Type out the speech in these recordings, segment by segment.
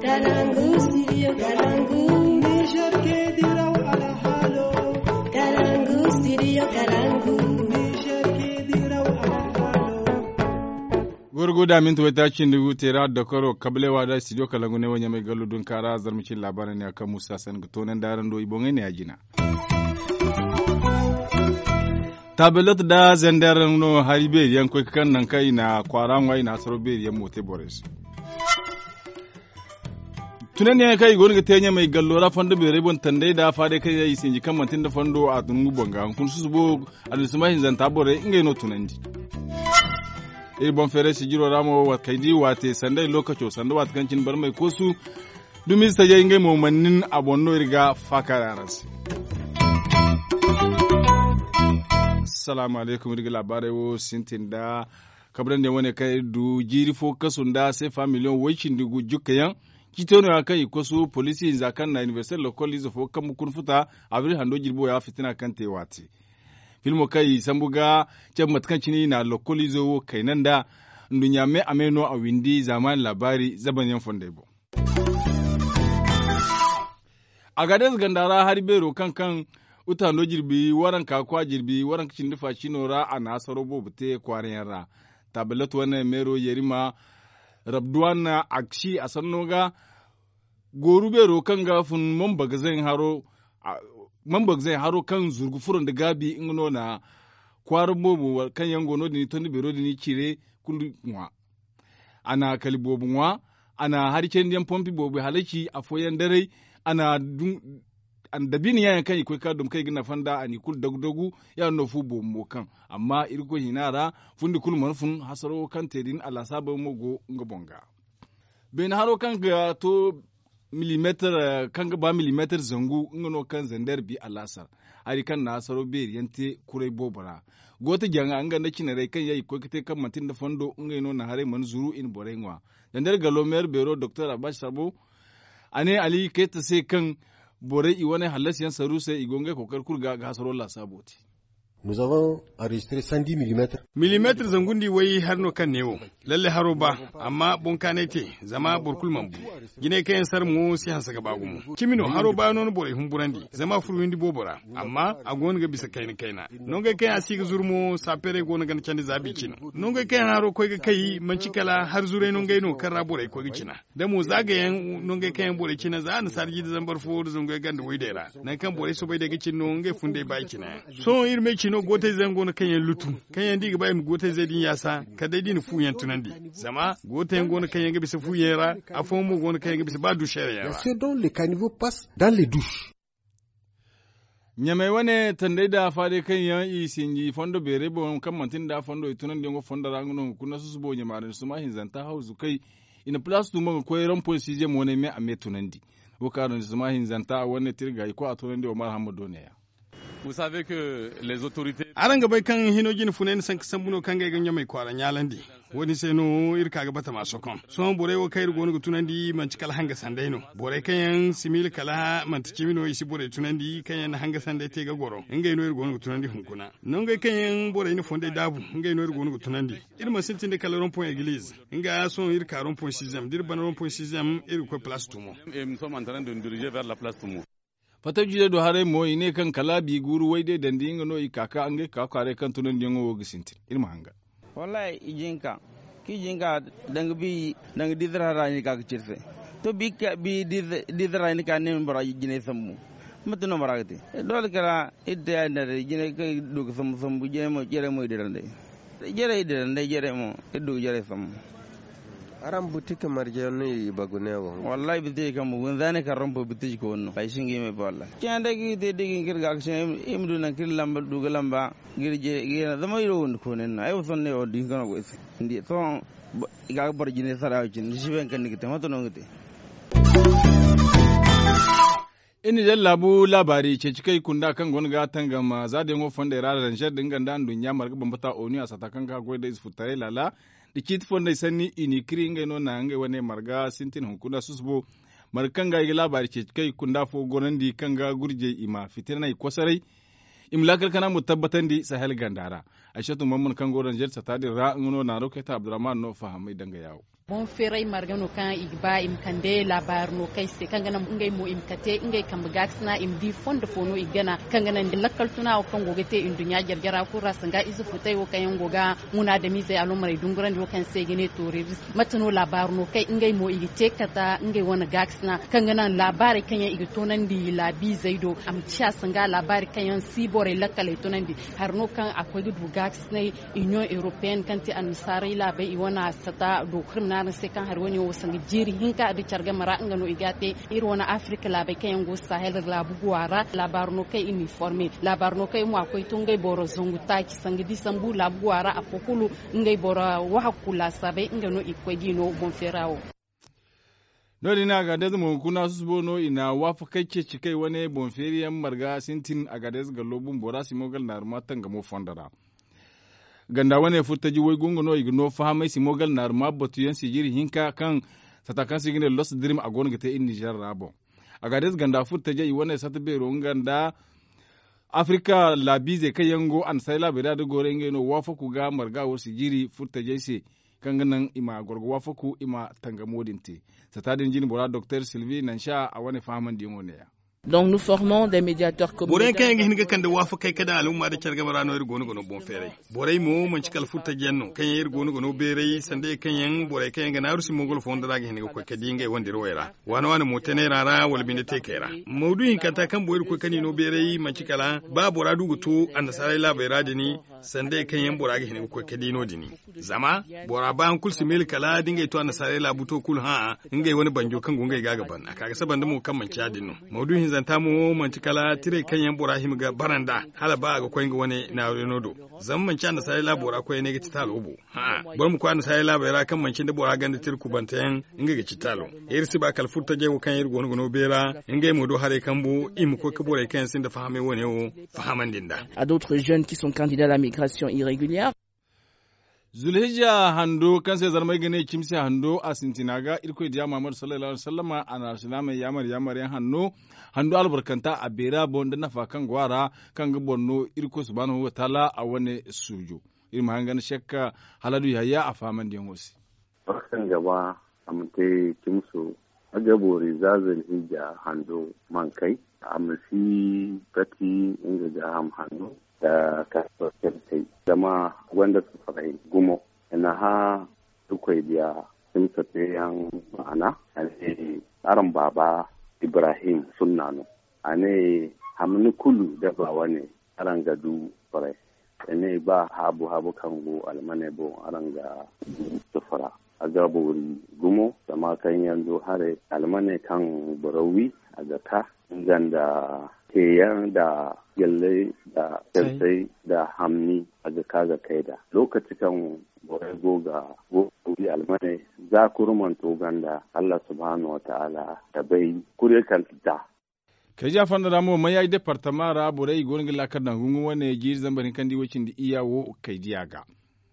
Kalangu, studio Kalangu. Niger ke diraw ala halo. Kalangu, studio Kalangu. Niger ke diraw ala halo. Gurguda min to ta cin dugu tera da koro kablewa da studio Kalangu ne wanya mai gallu dun kara zarmicin labaran ne akan Musa San tonan daren do ibon ne ajina. Tabelat da zandar no haribe yanko kan nan kai na kwaran wai na sarobe yan mote Boris. Tunan ne kai goni ga tenya mai gallora fando be rebon tande da fade kai yayi sinji kan mantin da fando a tungu bonga kun su bo alismahin zanta bore inga no tunandi. Bon fere si jiro ramo wat kaidi wate sandai lokaco sanda wat kancin bar mai kosu dumi sa yayi inga mo mannin abonno riga fakararas. Assalamu alaikum riga labarai wo sintin da kabran da wani kai du jiri fo kasun da sai fa miliyon wacin dugu jukayan kitono ya kai kosu polisi zakan na university local izo fo kam kun futa abri hando jirbo ya fitina kan te wati filmo kai sambuga can matkancini na local izo kainan da ndunya me ameno a windi zaman labari zabanyan fondebo a gadas gandara har bero kan utano jirbi waran kakwa jirbi waran kicin dufa shinora a nasaro bobute kwaren yara tablet wannan mero yerima rabduwana akshi a sannoga gorubero kan gafin mambagzai haro kan zurgufuran da gabi ingno na kwarin bobo kan yango no dini tondi bero dini cire kundu nwa ana kalibobu nwa ana harken diyan pompi bobo halaki a foyan dare ana an dabini yayin kan ikoi kadum kai gina fanda ani kul dagdogu ya no fu bombo kan amma irko hinara fundi kul manfun hasaro kan tedin ala sabon mogo ngabonga ben haro kan ga to millimeter kan ga ba millimeter zangu ngono kan zandar bi alasar ari kan na hasaro be yante kurai bobara gota janga anga na kinare kan yayi ko kite kan matin da fando ngaino na hare manzuru in borengwa dandar galomer bero dr abash sabo ane ali keta sai kan bore i wani halasiyan saruse igonge kokar kurga ga hasaro la saboti. Nous avons enregistré 110 mm. Millimeter zangundi wai har no kan newo. Lalle haro ba, amma bonkane te zama burkul mambu. Gine kayan sar mu si hansa gaba gumu. Kimino haro ba non bore humburandi, zama furwindi bobora, amma agon ga bisa kaina. Nonga kayan asiga zurmo sapere gona gan candi zabi kino. Nonga kayan haro koi ga kai mancikala har zure nonga no karra bore koi ga kina. Da mu zagayen nonga kayan bore kina za na sarji da zambar fo da zonga ganda waidera. Nan kan bore so bai daga cin nonga funde ba kina. So irme no gote zango na kanyan lutu kanyan diga bayin gote zedin yasa ka dai din fuyan tunandi zama gote yango na kanyan bisa fuyera afon mu gona kanyan bisa ba dushere ya c'est donc les caniveaux passent dans les douches nyamai wane tandai da fade kanyan isinji fondo bere bon kan mantin da fondo tunandi ngo fondo ranguno kuna susubo nyamare su ma hinzanta hauzu kai ina plus tu mo ko rompo sije mo ne me ame tunandi wokaro su ma hinzanta wanne tirga ko a tunandi o marhamado ne ya. Vous savez que les autorités aranga bai kan hinojin funen san sambuno kan ga ganya mai kwaran yalandi woni sai no irka ga bata maso kon so bore wo kai rugo tunandi man cikal hanga sandaino bore kayan simil kala man tikimino isi bore tunandi kayan hanga sandai te ga goro ngai no irgo tunandi hunkuna non ga kayan bore ni fonde dabu ngai no irgo tunandi irma sintin de kala rompon église nga so irka rompon 6e dir ban rompon 6e irko place tumo et nous sommes en train de nous diriger vers la place Tumo. Fata jide do hare mo ine kan kala bi guru waide dandi ngono ikaka ange ka kare kan tunan dingo wo gisinti irma hanga wallahi ijinka dang didra rani ka kirse to bi didra ni ka ne mbara jine sammu matuno maragati dole kala idde andare jine ka dug sammu jine mo jere mo idirande jere mo iddu jere sammu aram boutique marjani bagunewo wallahi boutique kam wonzane ka rompo boutique ko wonno bay singi me balla kende gi de digi ngir ga action imdu na kir lamba duga lamba ngir je gina dama yiro won ko nen ay sonne o di ngana ko ndi so ga borjine saraw cin jiben kan ngi tamato no ngite ini da labu labari ce cikai kunda kan gonga tangama za da ngo fonda rara ran shedin ganda dunya marga bambata oni asata kan ga goida isfutare lala dikit fonda sanni ini kiringa no na ngai wane marga sintin hunkuna susbo markan ga labari ce cikai kunda fo gonandi kan ga gurje ima fitirna kosarai imlakar kana mutabbatan di sahel gandara aishatu mamman kan goran jerta ta dirra ngono na roketa abdurrahman no fahamai danga yawo bon ferai margano kan igba im kande labar no kai se kan ganan ngai mo im kate ngai kam gaxna im di fondo fono igana kan ganan lakkal tuna o kan gogete in dunya jarjara ko rasanga izu futai o kan goga muna da mize alumai dunguran do kan se gine tori matano labar no kai ngai mo igite kata ngai wona gaxna kan ganan labari kan ya igitonan di labi zaido am cha sanga labari kan yan sibore lakkale tonandi harno kan akwai du gaxna union européenne kan ti anusare labai iwana sata do criminal se kan har woni o sangi jiri hinka da charga mara ngano igate irwana afrika labai kan go sahel labu guara labarno kai uniforme labarno kai mu akwai tungai boro zongu taki sangi disambu labu guara apokulu ngai boro wahakula sabai ngano ikwai dino bonferao Nodi na Agadez mu kuna susbono ina wafa kake cikai wani bonferiyan marga sintin Agadez ga lobun bora simogal na rumatan ga mo fondara. Ganda wane futaji wai gunguno igno fahamai simogal na ruma batuyan sijiri hinka kan satakan sigine los dream a gonga ta in Niger rabo. Agadez ganda futaji i wane satabe nganda Afrika labize kayango an sai labira da gore ngeno wafa ku ga marga wo sijiri futaji se kanganan ima gorgo wafaku ima tangamodinti satadin jini bora Dr Sylvie Nansha a wani fahaman dimoneya. Donc nous formons des médiateurs communautaires. Boray kan hinga kan da wafa kai kada al'umma da kyarga marano ir gono gono bon fere. Boray mo man cikal futta jenno kan ir gono gono bere sande kan yan boray kan ga narusi mongol fonda daga hinga ko kadi ngai wonde royera. Wana motene rara wal binde tekera. Maudu'in kata kan boyir ko kani no bere man cikala ba bora dugu to an sarai la bayra dini sande kan yan bora ga hinga ko kadi no dini. Zama bora ba an kulsi mil kala dingai to an sarai la buto kul ha ngai wani banjo kan gungai ga gaban. Kaga saban da mu kan man kyadin maudu'in zanta mu mantikala tire kan yan Ibrahim ga baranda hala ba ga koyin wani na renodo zaman can da sai labora koyi ne ga titalo ubu ha bar mu kwana sai labora kan mancin da bora ganda tirku bantayan inga ga titalo irsi ba kalfurta je kan yir gono gono bera inga mu do hare kambu im ko ka bora kan sin da fahame woni o fahaman dinda à d'autres jeunes qui sont candidats à la migration irrégulière. Zulhijja hando kan sai zarmai gane kimsi hando a Sintinaga irko diya Muhammad sallallahu alaihi wasallama ana sulama yamar yan hando albarkanta a bera bonda na fakan gwara kan ga bonno irko subhanahu wa ta'ala a wani sujo irma hangan shakka haladu yaya a faman din hosi barkan gaba amte kimso agabori zazal hijja hando mankai amsi pati inga ga hando da kasuwar kai zama wanda su farai gumo ina ha dukwai biya sun tafi yan ma'ana a ne tsarin baba Ibrahim sunnano a ne hamni kulu da ba wani aran gadu farai ne ba habu kango almane bo aran ga sufura a gabori gumo da makan yanzu hare almane kan barawi a gaka ganda keyan da gyalle da kyalsai da hamni a jaka ga kaida lokaci kan borai goga gobe almane za ku rumanto ganda Allah subhanahu wa ta'ala da bai kure kanta kai ja fanda da mu mai departement ra borai gonga la kan gungu wane ji zambarin kan di wacin di iyawo kai diyaga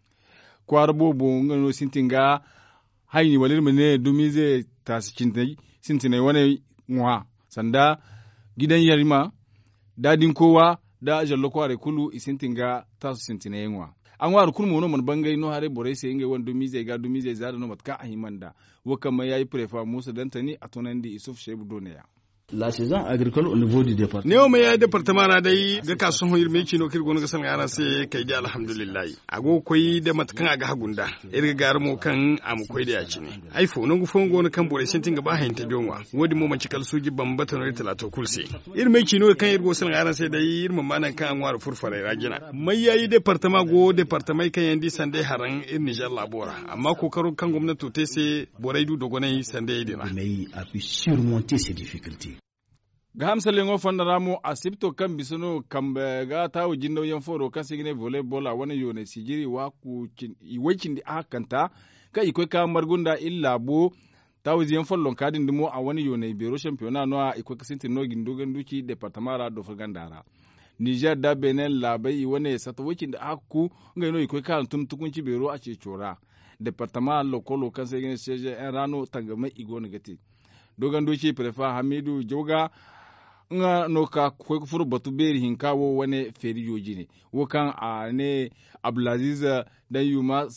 kwar bobo ngano sintinga hayni walir mene dumize taskintai sintinai wane muha sanda gidan yarima dadin kowa da jallo kware kulu isintinga tasu sintine yenwa an war kulmu no man bangai no hare bore se inge won dumize ga dumize zada no matka ahimanda wakama yayi prefa musa dantani atonandi isuf shebu doneya la saison agricole au niveau du département. Neo me ya département na dai ga kasun hoyir me kino kirgo no gasal ngara se kai da alhamdulillah. Ago koyi da matkan aga hagunda. Irga garmo kan am koyi da yaci ne. Ai fo no gufon go no kan bore sentin ga ba hinta jonwa. Wodi mo man cikal suji bambata no talato kulse. Ir me kino kan irgo sal ngara se dai ir manan kan war furfare ragina. Mai yayi département go département kan yandi sande haran ir Niger labora. Amma kokaro kan gwamnati to se borai du dogonai sande dina. Mais a pu surmonter ces difficultés. Ga hamsalin ofan da ramu a sipto kan bisuno kan ga tawo jindo yan foro kan sigine volleyball a wani yone sigiri wa ku iwaikin di akanta ka ikoi ka margunda illa bo tawo yan follon kadin dimo a wani yone biro championnat no ikoi ka sintin no gindo ganduki departamara do fagandara Niger da Benin labai wani sata wakin da akku ngai no ikoi ka tum tukunci biro a ce chora departement lokolo kan sigine seje en rano tangama igo negati doganduki prefa Hamidu Joga nga no ka ko furu batu beri hinkawo wane feri yoji ne wokan a ne Abdulaziz dan yuma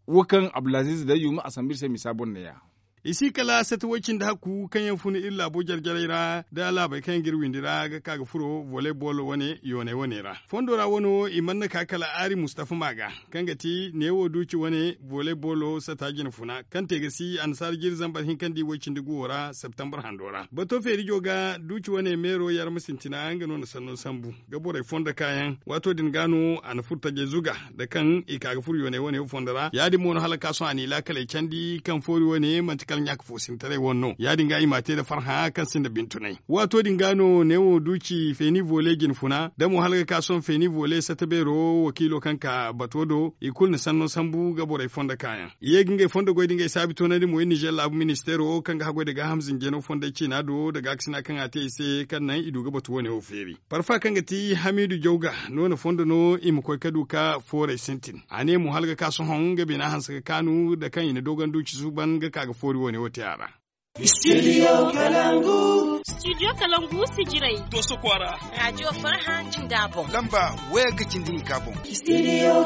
wakan Abdulaziz da yuma asambir sai misabon ne ya isi kala satawacin da haku kan yan funi illa bo jarjaraira da ala bai kan girwin dira ga kaga furo volleyball wane wane ra fondora wono imanna ka kala ari Mustafa Maga kan gati ne wo duci wane volleyball satajin funa kan te gasi ansar girzan barhin kan di wacin digora September handora bato feri joga duci wane mero yar musintina an gano na sannon sambu gabore fonda kayan wato din gano an furta je zuga da kan ikaga furo wane fondara yadi mono halaka so ani la kale candi kan fori wane mantika nyak fosin tare wonno ya dinga imate da farha kan sin da bintunai wato dingano newo duci feni vole gin funa da mu halga kason feni vole satabero wakilo kanka batodo ikul ni sanno sambu gabore fonda kayan ye ginga fonda goy dinga sabito na mu Niger lab ministero kanga hago daga hamzin geno fonda cina do daga aksina kan ate se kan nan idu gabato wone o feri parfa kanga ti Hamidu Jauga no fonda no im koy kaduka fore sentin ane mu halga kason honga bina hansa kanu da kan ina dogan duci suban ga kaga fori wani wata yara. Studio Kalangu. Studio Kalangu sijirai. Doso kwara. Radio Farhan Cindabo. Lamba waya gacin dini kabon. Studio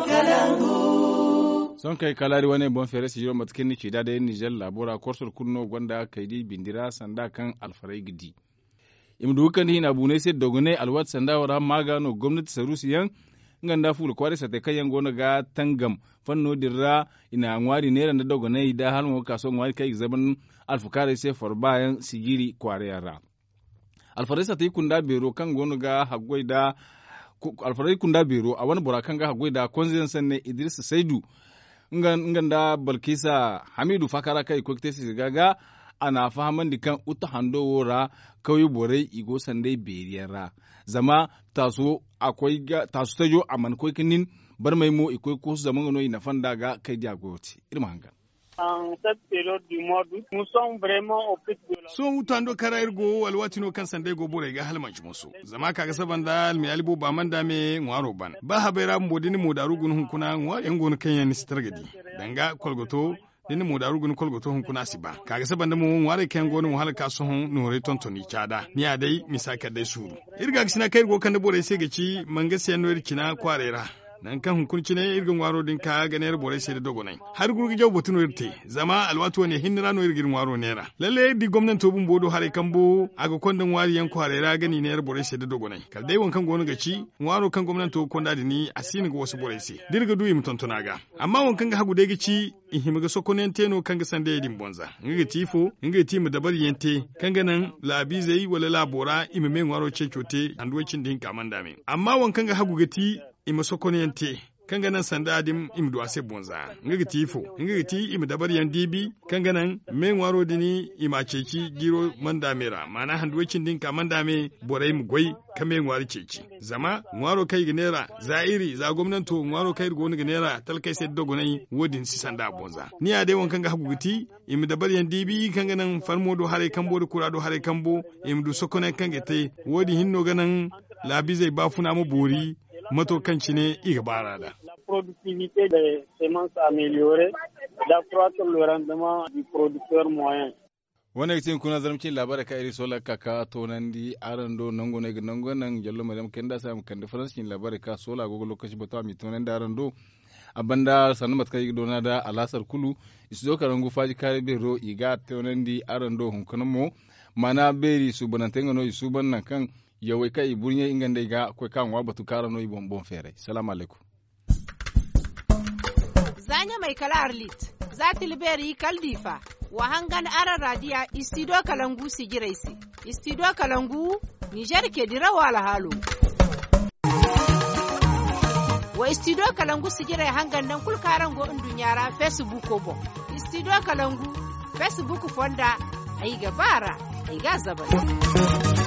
Kalangu. Son kai kalari wani bon fere sijiro matkin ni da yin Niger labora korsor kunno gwanda kaidi bindira sanda kan alfarai gidi. Imdu kan hina bune sai dogone alwat sanda wara magano gwamnati sarusiyan nganda fulu kwari sate kayan gona ga tangam fanno dirra ina ngwari nera da dogone da halmo kaso ngwari kai zaman alfukare sai forbayan sigiri kware yara alfarisa tai kunda bero kan gona ga hagwai da alfarai kunda bero a wani burakan ga hagwai da konzen sanne Idris Saidu nganda Balkisa Hamidu Fakara kai ko tesi gaga ana fahaman dikan uta hando wora kauyi borai igo sandai beriyara zama taso akwai taso tajo aman koi kinin bar mai mo ikoi ko zaman no ina fanda ga kai jagoti irma hanga en cette période du mois d'août nous sommes vraiment au pic de la so utando karair go alwatino kan sandai go borai ga halmanci musu zama kaga sabanda almi alibo ba man dame ngwaro ban ba habera mbodini modaru gun hunkuna ngwa yangon kan yan sitargadi danga kolgoto dini mu da rugun kolgoto hun kuna siba kaga saban da mu ware kan gonu mu halaka su hun nore tontoni chada ni adai misaka dai suru irga gisina kai go kan da bore sai gaci manga sai no irkina kwarera nan kan hunkunci ne irgin waro din ka ganer bore sai da dogonai har gurgi jaw botuno irte zama alwato ne hinna no irgin waro nera lalle di gwamnati to bun bodo hare kambo aga kondan wari yan kwarera gani ne bore sai da dogonai kal dai wankan gonu gaci waro kan gwamnati to konda dini asini go wasu bore sai dirga duyi mutontona ga amma wankan ga hagu dai gici in himiga sokonen teno kanga sande yedin bonza ngiga tifo ngiga timu dabar yente kanga nan labi zai wala labora imeme ngwaro cecote anduwacin din kamanda me amma wankan ga hagu gati ima sokonen yente kanga nan sanda adim imdu ase bonza ngiga tifo ngiga ti imu dabar yan dibi kanga nan me ngwaro dini ima ceci giro manda mera mana handuwacin din kamanda me borai mu goi kame ngwari ceci zama ngwaro kai ginera zairi za gwamnato ngwaro kai goni ginera talkai sai dogonai wodin si sanda bonza ni ade won kanga haguguti imi dabar yan dibi kanga nan farmodo hare kambo da kurado hare kambo imi du sokone kanga te wodi hinno ganan labi zai bafuna mu bori mato kanci ne iga barada la productivité des semences améliorée d'accroître le rendement du producteur moyen wani tin kuna zarmcin labarai ka iri sola kaka tonandi arando nango ne nango nan jallo madam kenda sam kan difference kin labarai ka sola gogo lokaci bata mi tonandi arando abanda sanu matka yi dona da alasar kulu isdo karangu faji kare bero iga tonandi arando hunkunamo mana beri subanantenga no isuban nan kan yawai kai burnye ingande ga ko kan wa batu karano ibon bon fere assalamu alaikum zanya mai kala arlit zati liberi kaldifa wa hangan aran radiya istido kalangu sigiraisi istido kalangu Niger ke dira wala halo wa istido kalangu sigirai hangan nan kulkaran go indunyara Facebook ko bo istido kalangu Facebook fonda ai gabara ai ga zabari